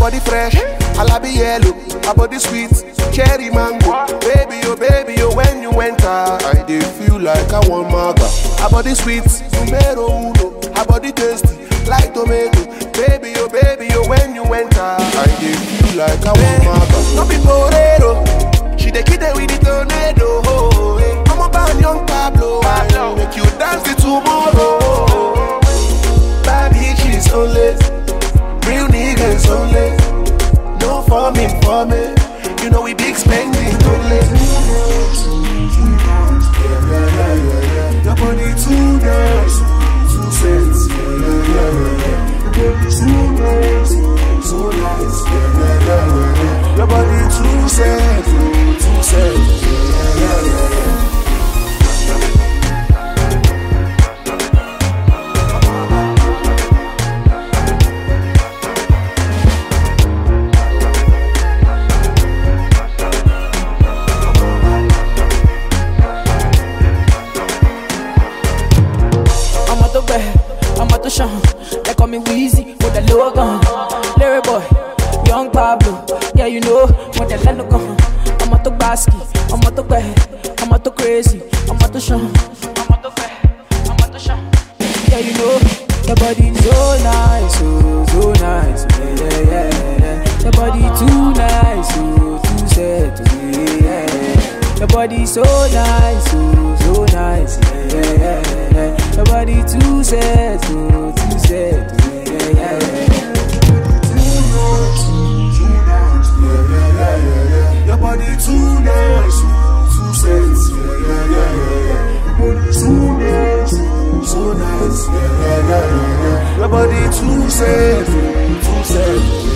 body fresh, alabi yellow, her body sweet, cherry mango. Baby, oh, when you enter, I dey feel like I want maga. Her body sweet, numero uno, her body tasty, like tomato. Baby, oh, when you enter, I dey feel like I want maga. No be Borero, she dey kill it with the tornado. I'm about young Pablo, make you dance till tomorrow. Bad bitches only, real niggas only. No for me, you know we big spending only. Your body too nice, too sexy. Your body too nice, so nice. Your body too sexy, too sexy. They call me Weezy with the low gun. Larry boy, young Pablo, yeah you know, with the land gun. I'm at the basket, I'm at the bed, I'm at the crazy, I'm at the show, I'm at the bed, I'm at the show. Yeah you know, your body so nice, so nice, yeah. Your body too nice, too sad, yeah. Your body so nice, so nice, yeah. Your body too sad, too sad, yeah. Your body too nice, too sexy, yeah. Your body too nice, so nice, yeah. Your body too sexy, too sexy.